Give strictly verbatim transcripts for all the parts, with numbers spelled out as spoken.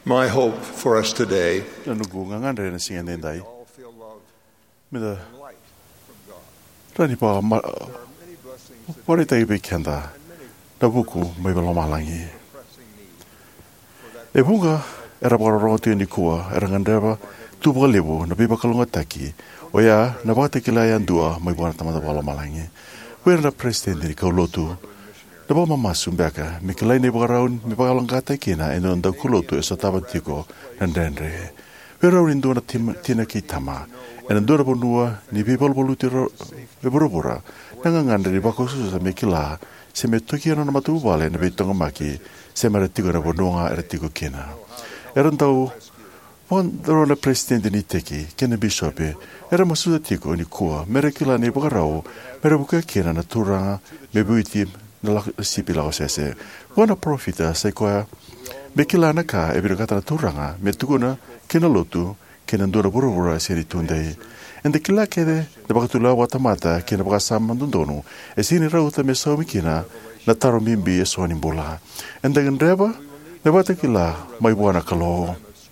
My hope for us today Nugu ngangandre na singa nendai. all feel love Mida and light from God. rani pa ma There are many blessings that wari tai be kenda. and many Na buku mai balo malangi. pressing need for that E bunga era bara roti ni kua era ngandreva tu ba lebu na biba kalunga taki. O ya na ba te kila ya ndua mai bona tamata balo malangi. Wera na president ni kaulotu. Na ba mama sumbeka mi kila ni ba raun mi ba kalunga taki na eno nda kulotu e sataba tiko nandendre. Wera rin dona tina ki tama. Ena dora bonua ni biba bolu tiro beborobora. Nanga ngandre ni ba kosu sa mi kila se me toki ana na matu wale na bitonga maki se mara tiko na bonua era tiko kina. Era ndau Wan daro na presidente ni teki, kena bishope, era masuda tiko ni kua, mera kila ni bakarao, mera buka kena na turanga, me buiti na sipi lao sese. Wana profita se koa, me kila na ka e kata na turanga, me tukuna kena lotu, kena ndura burubura seri tundai. Ende kila kede, na bakatula watamata, kena bakasama ndundonu, e sini rauta me saumi kina, na taro mimbi e soani mbola. Ende gandreba, na bata kila, mai buana kaloo.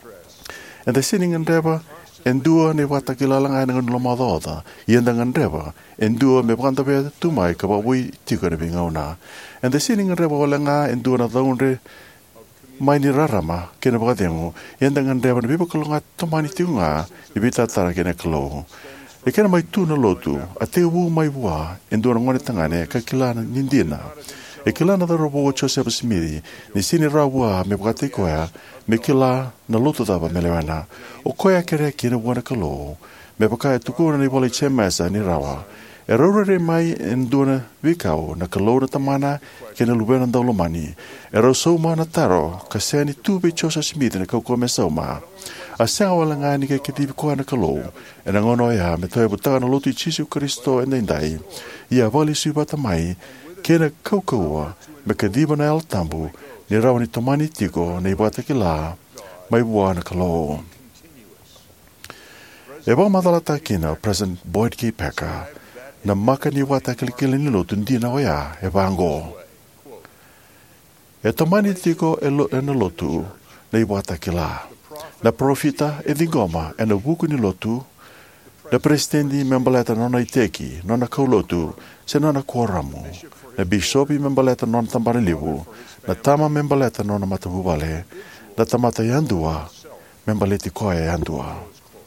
And the sinning and deba, and dua ne watakila lang ay ng lomadota, yan ang deba, and dua me panta be to my kabawi tiko na bingauna. And the sinning and deba wala nga, and dua na daunre, may nirarama, kinabakademo, yan ang deba na bibakalunga tumani tiunga, ibita tara kinakalo. Ikana may tu na lotu, at tewu may wa, and dua ng nganitangane, kakilana nindina. E kila na robo Joseph Smith ni sini rawa me bate koya me kila na loto daba melewana o koya kere kina wana kalo me baka tukuna ni bole chemasa ni rawa e rore mai enduna vikao na kalo na tamana kina lubena ndaulo mani e ro soma na taro kaseni tube Joseph Smith na kauko me soma a senga wala nga ni ke kitibi koya na kalo e na ngono ya me toe butaga na loto i Jesu Kristo e ndai ia vali subata mai kena kaukaua me ka diba na el tambu ni rawa ni tomani tiko na ibata ki la mai bua na kalo. E ba madalata kina President Boyd K. Packer na maka ni wata kilikili ni lotu ndi na waya e bango. E tomani tiko e, lo, e na lotu na ibata ki la. Na profita e dingoma e na buku ni lotu na presidenti membaleta nona iteki nona kaulotu se nona kuoramu. Na bishopi membaleta non tambari libu, na tama membaleta non matabubale, na tamata yandua, membaleti koya yandua.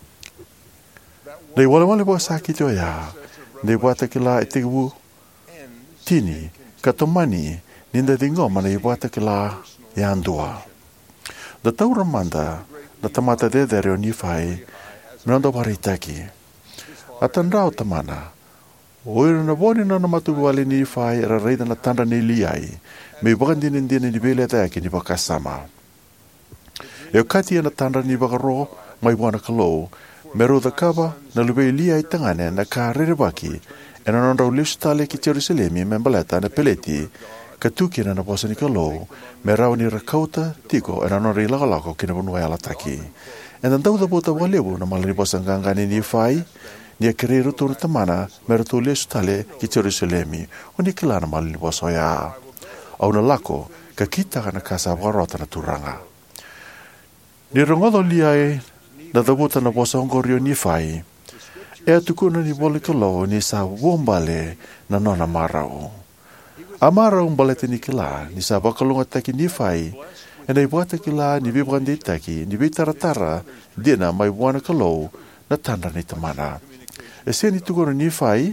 Na iwale wale wa sakiti o ya, na iwata kila itigu tini, katomani, ninda dingoma na iwata kila yandua. Na taura manda, na tamata dedere o nifai, mnando paritaki. Atanrao tamana, Oira na boni na na matu wale ni fai era reida na tanda ni liai. Me bagandi ni ndine ni bele ta ki ni bakasama. E kati na tanda ni bagaro mai wana kalo. Mero da kaba na lube liai tangane na ka rerebaki. E na nonda ulistale ki Jerusalemi membaleta na peleti. Katuki na na bosa ni kalo. Me rao ni rakauta tiko e na nonda ilagalako ki na bunua alataki. E na ndau da bota walebu na malani bosa ngangani ni fai. Nia kerero toro tamana, mera to le sutale ki Jerusalemi, o ni kilana malini wasoya. Au na lako, ka kita kana kasa warota na turanga. Ni rongodo liai, na dabuta na wasa ongorio ni fai, e atukuna ni boli kalo ni sa wombale na nona marao. Amara umbalete ni kila, ni sa bakalunga taki ni fai, e na ibuata kila ni bibwande taki, ni bitaratara, dina mai wana kalo, na tanda ni tamana. E seni tukuna ni fai,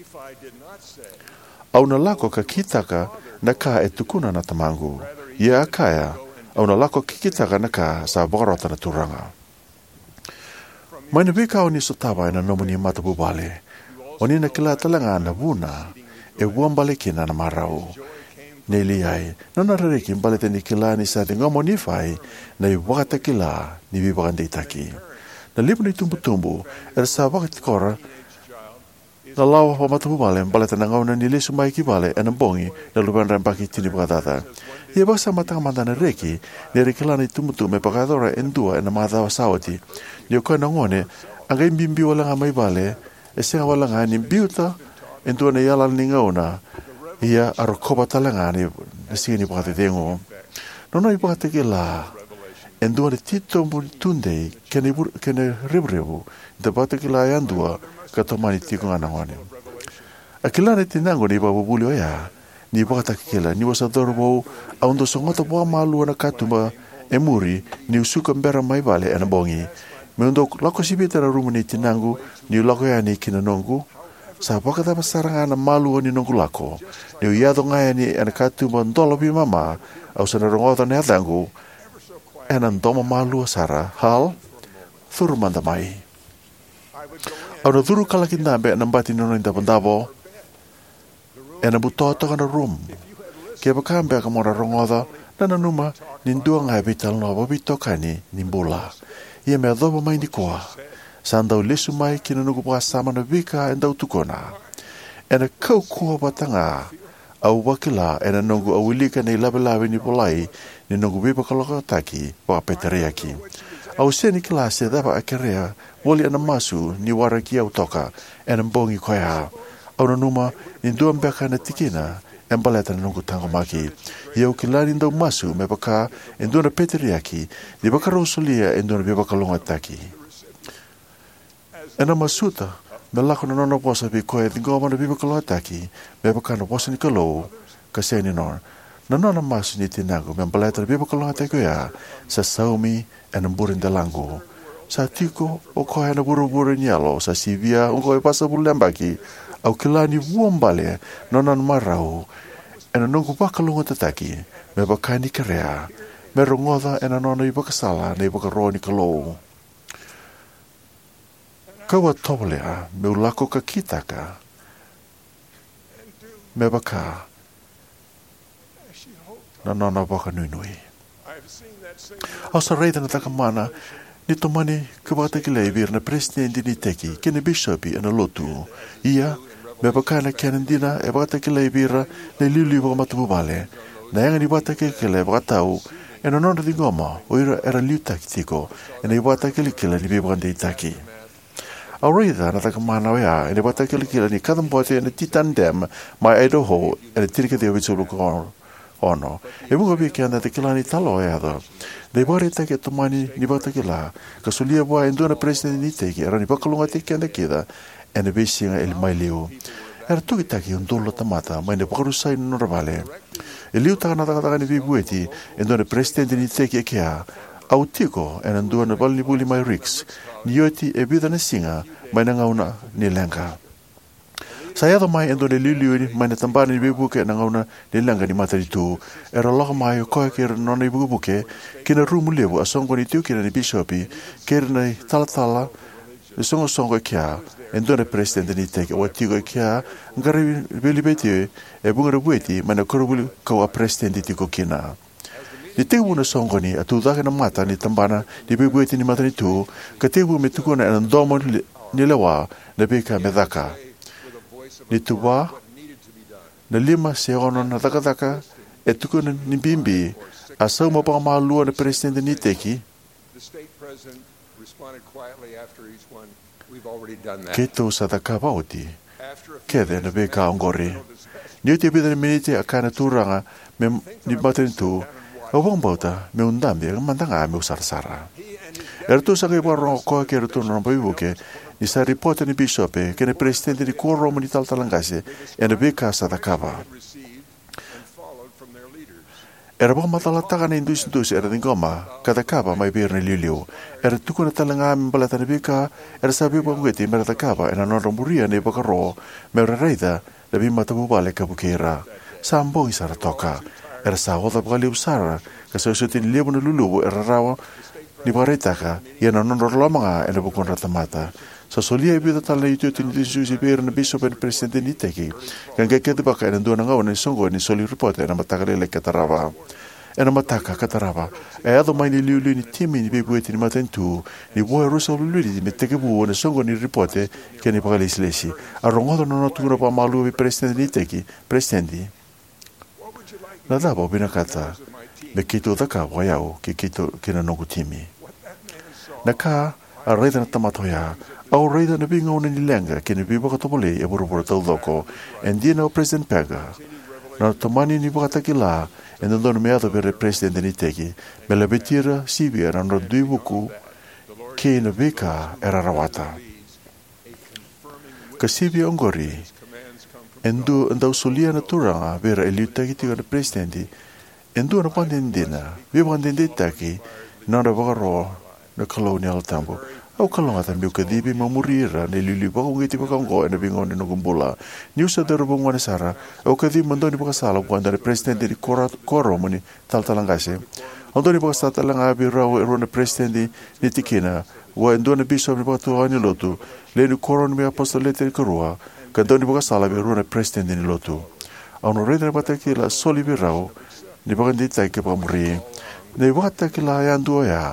au na lako ka kitaka na ka e tukuna na tamangu. Ia akaya, au na lako ka kitaka na ka sa borota na turanga. Maina bika o ni sotaba ina nomu ni matabubale. O ni na kila talanga na buna, e wambale kina na marau. Neli ai, nona rereki mbalete ni kila ni sa tingomo ni fai, na i wakata kila ni bibagande itaki. Na lipu ni tumbu-tumbu, e sa wakati kora, na lawa pa matubale baleta na ngauna ni lesu mai ki bale e na bongi na lupan rempaki tini pakatata. Ia basa matang mantana reki ni rekilani tumutu me pakadora endua e na matawa sawati. Ni o na ngone anga imbimbi wala nga mai bale e senga wala nga ni biuta endua na yala ni ngauna ia arokoba talanga ni sini pakate tengo. Nono i pakate ki la En dua de tito mun tunde kene bur kene ribrebu da bata kila yan dua katomani tiko anangone. Akila ne tinango ni babu buli ya ni bata kila ni wasa dorbo aundo songota boa malu na katuma emuri ni usuka mbera mai vale ana bongi. Meundo lako sibita na rumu ni tinango ni lako ya ni kinanongu sa baka ta pasaranga na malu ni nongu lako. Ni uyado ngaya ni ana katuma ndolo bi mama au sana rongota ne atangu enan doma malu sara hal thuru manda mai. Au na thuru kalakinda be nambati nono inda pandabo ena butoto kana room. Kia bakambe akamora rongoda nana numa nindua ngai bital no babito kani nimbula. Ia mea dhoba mai ni koa. Sandau lesu mai kina nuku paka sama na vika endau tukona. Ena kau kua batanga au wakila ena nungu awilika nei labe labe ni polai ni nungu bipa kaloko taki waka petereaki. Au seni kilase dapa akerea wali ana masu ni waraki au toka ena mbongi koea. Au na numa ni dua mbeka na tikina embaleta na nungu tango maki. Iau kilani ndau masu me baka endua na petereaki ni baka rosolia endua na bipa kalonga taki. Ena masuta me lako na nono posa bi koe ngoma na bipa kalonga taki me baka na posa ni kalou kasi ni non. Na nono masu ni tinago me embaleta na bipa kalonga taki ya sa saumi ena mburin dalango. Sa tiko o koe na buru-buru nyalo sa sivia o koe pasa bulembaki au kilani vuambale nonan marau ena nungu bakalunga tataki me bakani karea me rongoda ena nona i bakasala na i bakaroni kalou. Kaua tolea me ulako ka kitaka me baka na nona baka nui nui. Au sa reida na takamana ni tomani kabata ki leivir na presidenti ni teki kene bishopi ena lotu. Ia me baka na kenendina e bata ki leivira na liuli waka matumu vale. Na yanga ni bata ki kele baka tau ena nona di ngoma o ira era liu taki tiko ena i bata ki likila ni bibakande i taki. Au reida na takamana wea ena bata ki likila ni kadambote ena Titan Dam mai Idaho ena tirika di awitsulu kono. Ono, e bunga biki anda te kilani talo e ada. Dei bari take tomani ni bata kila, ka sulia boa endona presidente ni teki, era ni bakalunga teki anda kida, ene besinga el mai liu. Era tuki taki un dolo tamata, mai ne bakarusai nora vale. E liu taka nataka ni vibueti, endona presidente ni teki e kea, au tiko, ena ndua na bali buli mai riks, ni yoti e bida na singa, mai na ngauna ni lenga. Saya do mai endo le liu ni mai na tambani ni buke na ngauna le langa ni matari tu era loka mai ko ke no ni buke ke na rumu lebu asongo ni tu ke ni bishopi ke na tala tala le songo songo kia endo le presidente ni te o tigo kia ngari beli beti e bunga bueti mai na korubuli ko a presidente ti ko kina ni te una songo ni atu da na mata ni tambana ni bueti ni matari tu ke te bu metuko na ndomo ni lewa na beka medaka ni tuwa na lima se ono na taka-taka e tuku na nimbimbi a sau mo pang malua na presidente ni teki keto sa taka bauti kede na beka ongori ni uti bida na miniti a kana turanga me ni batin tu awang bauta me undambi ang mantanga me usar-sara ertu sa kay parang ko kaya ertu na pabibuke ni sa ripote ni bishope che ne presidente di cuor Roma di tal talangase e ne beka sa takaba. Era baka matalataka na indus-indus era ngoma katakaba mai bir ni liliu. Era tuku na talanga mbalata ni beka era sabi pa ngeti mera takaba ena non muria ne baka ro mera reida na bimata bubale kabukera. Sambo isara toka era sa oda baka liusara kasi usutin liabo na lulubu era rawa ni baretaka ia na non rolomanga ena bukon ratamata. Sa solia ibida tala itu tin disusi bir na bishop and president ni teki kan keke te baka ena dona ngau ni songo ni soli report ena mataka le katarava ena mataka katarava e ado mai ni liuli ni timi ni bebueti ni matentu ni boa rusa luli ni teke bu na songo ni report ke ni baka leslesi a rongodo no tura pa malu bi president ni teki presidenti na dabo bina kata me kito daka wayao ke kito kina nogu timi naka a reida na tamatoya au reida na binga una ni lenga ke ni biba katopole e burubura tau doko and dia na president pega Na tamani ni wakataki la, e na dono mea to pere presidente ni teki, me la betira sibia na no dui buku, ke na vika era rawata. Ka sibia ongori, endu endau solia na turanga, vera e liu taki tika na presidente, endu na pandendina, vi pandende taki, na na wakaro na colonial tambo. Au kalonga ta miu kadibi mamurira ne lili bako ngiti bako ngo na bingone no gumbula niu sa dero bongwane sara au kadibi mandoni baka sala kwanda presidente di kora koro mani tal talangase andoni baka sa talanga bi rawo erona presidente ni tikina wa endona bishop ni baka tuani lotu le ni koro ni apostolete ni korua kandoni baka sala bi erona presidente ni lotu au no rede bata ki la soli bi rawo ni baka ndita ke pa muri ne bata ki la yandu ya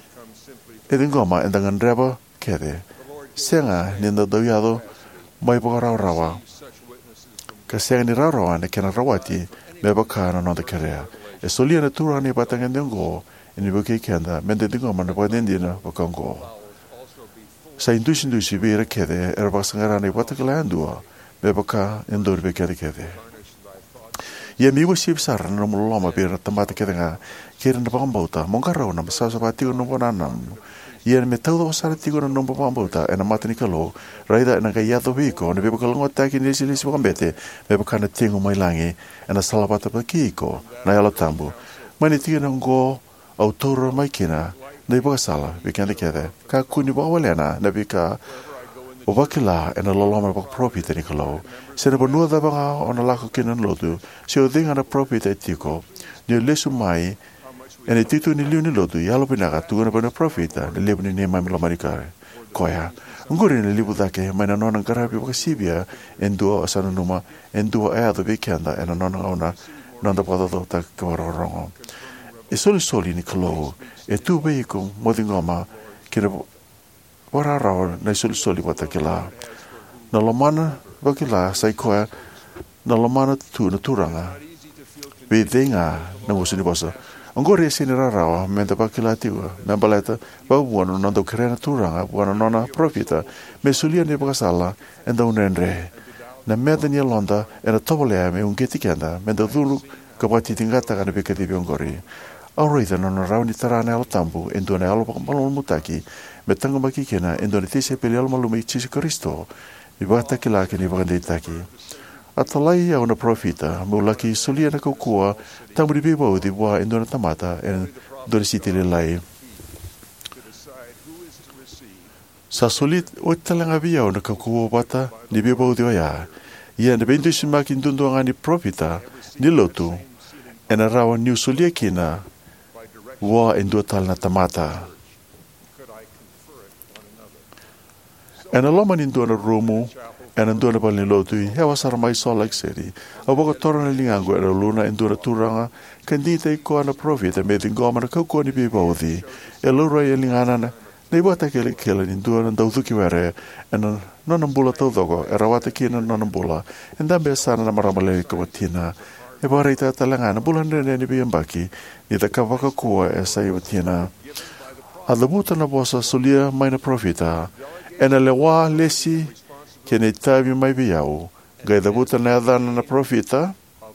e ngoma e dangan reba kede senga ni ndo doyado mai bora rawa ka senga ni rawa ne kena rawati me baka na no de karea e solia na tura ni batanga ndengo ni boke kenda mende ngoma na bodendina bakango sa indusi indusi be re kede er basangara ni batakala andua me baka endor be kede kede ye mi wo sip sar no mo loma be tamata kede nga kire na bambauta mongara na sa sa bati no bonanam ia me tau do sara tigo no nombo pambauta e na matani kalo raida na kai ato biko ne bebo kalongo taki ni sili si pambete bebo kana tingo mai langi e na salapata pa kiko na yalo tambu mani tiga na ngo autora mai kina na ibo sala bikande kede ka kuni ba walena na bika o bakila e na loloma pa profit ni kalo se na bonua da banga ona lako kina lotu se o dinga na profit e tiko ni lesu mai ene titu ni liu ni lotu yalo pinaka tuga na pana profita ni liu ni nema mila marikare koya nguri ni liu dake maina nona ngarabi waka sibia endua asana numa endua ea do bikenda ena nona ona nanda pada do ta kawarorongo e soli soli ni kalo e tu beiko modingoma kira wararao na soli soli wata kila na lomana wakila sai koya na lomana tu na turanga bedinga na ngusini basa Angore sini rarawa menta pakila tiwa na baleta ba buano nando krena turanga buano nona profita me sulia ne bakasala enda unendre na meda ni londa era tobole me un geti kenda menda dulu kapati tingata kana bekati biongori aurita nona rauni tarana al tambu endone alo pamalon mutaki metanga baki kena endone tise peli al malumi tisi Kristo ibata kila kini bakande taki atalai au na profita mulaki sulia na kokua tamuri bibo di wa endona tamata en dori sitile lai sa solit o talanga bia na kokua bata ni bibo di ya ia na bendu simaki ndundo ngani profita ni lotu en rawa new sulia kina wa endo tal na tamata en aloma ni ndona romo en andona pal ni lotu he wasara mai so like city aboka torna lingango era luna endura turanga kandita ko ana profit me dingoma na ko ni be bodi e lura e lingana na nei bota ke ke ni ndura ndau tuki were en non ambula todo era wata ki non ambula en da be sana na maramale ko tina e boreita talanga na bulan ne ni be mbaki ni da kavaka ko e sai tina ala buta na bosa solia mai na profita en le wa lesi que ne tavi mai biau gai da buta na dana na profita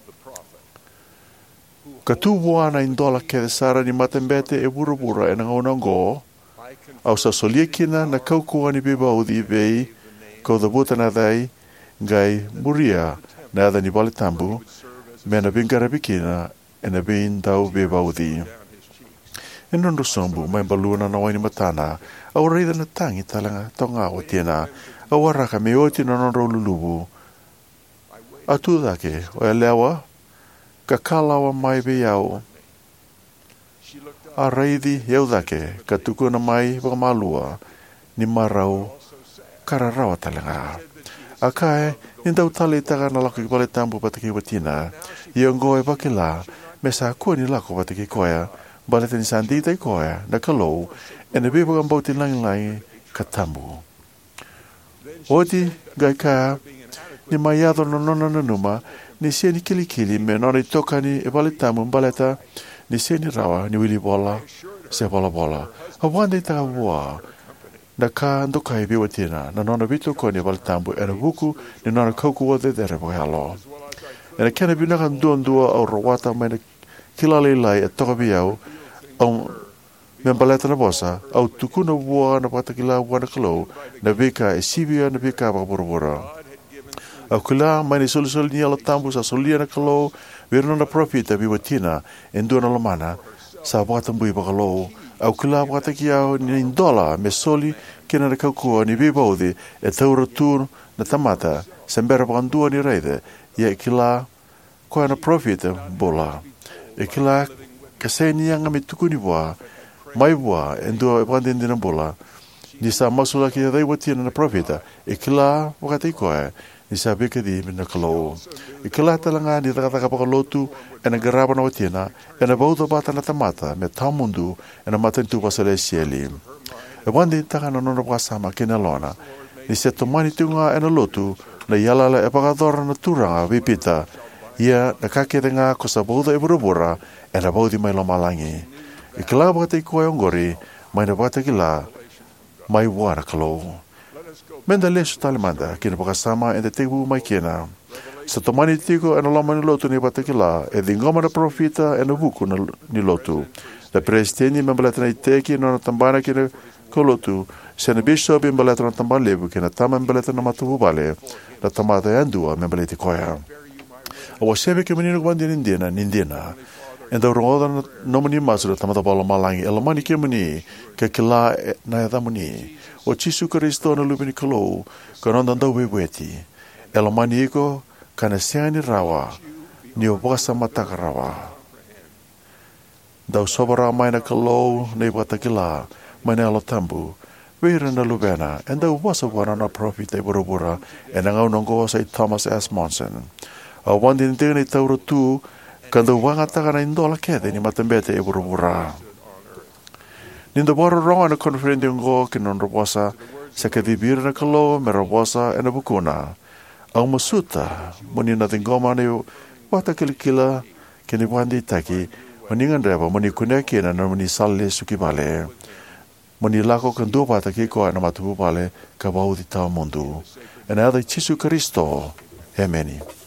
ka tu buana in dola ke sara ni matembete e burubura e nga onango au sa soliekina na kaukua ni biba udi bei ko da buta na dai gai muria na da ni balitambu me na bingara bikina e na bin dau biba udi e nondo sombu mai baluna na waini matana au reida na tangi talanga tonga o tiena awara ka me oti no no lulubu atu dake o elewa ka kalawa mai be yao a reidi eu dake ka tuku na mai ba malua ni marau kararawa talanga akae indau tali taga na lako kipale tambu pataki watina iongo e bakila me sa ko ni lako pataki koya balete ni sandita koya na kalou ene bibo gambauti lang lang katambu Odi gai ka ni maiado no no no numa ni seni kili kili me no ni toka ni e vale tamu baleta ni seni rawa ni wili bola se bola bola a wande ta wa da ka ndo kai bi watina na no no bito ko ni vale tamu e buku ni no ko ko de de rebo halo E na kena bina kan duan dua au rawata mai na kila leilai e toka biau au me baleta na bosa au tukuna bua na patakila bua na kalau na beka e sibia na beka bakabura au kila mai ni solusol ni ala tambu sa solia na kalau verna na profita biwatina en duan ala mana sa bata mbui bakalo au kila patakia ni dola me soli kena na kakua ni bibaude e taura tur na tamata sembera bakandua ni raide ia kila koe na profita bola e kila kaseni yang ami tukuni bua mai bua endua e pandin dina bola ni sa masula ki dai wati na profita e kila wakati koe ni sa beka di na kalau e kila talanga ni taka taka pakalotu e na garaba na wati na e na bauta bata na tamata me tamundu e na matentu pasale sieli e pandin taka na nona pasama kena lona ni se tomani tunga e na lotu na yalala e pakadora na turanga vipita ia na kakerenga ko sa bauta e burubura e na bauti mai lomalangi e kila bata i koe ongori mai na bata kila mai wara kalau menda lesu talimanda kina pakasama e te tebu mai kena sa tomani tiko e na loma ni lotu ni bata kila e di ngoma na profita e na buku na, ni lotu na presidenti membalata na iteki na tambana kina ko lotu se na bishop membalata na tambana lebu kina tama membalata na matubu bale na tamata e andua membalati koea awa sebe ke menino kwandi nindina nindina and the roda no mani masura tamata pala malangi elamani ke mani ke kila na ya mani o Chisu Kristo na lubini kalo kanonda ndo weweti elamani iko kana siani rawa ni obasa mataka rawa dau sobara mai na kalo ne bata kila mai na lotambu We're na lubena and the was of one on a profit e burubura and ngau nongo sai Thomas S. Monson a wandi ndene tauro tu kando wanga taka na indola kede ni matembete e burubura nindo boro ronga na konferendi ngo kinon robosa sa kadibir na kalo me robosa e na bukuna au masuta muni na tingoma ne wata kilikila kini wandi taki muni ngandreba muni kuneki na muni salle sukibale muni lako kando wata kiko na matubu bale kabau di tau mundu e na ada Chisu Kristo Amen.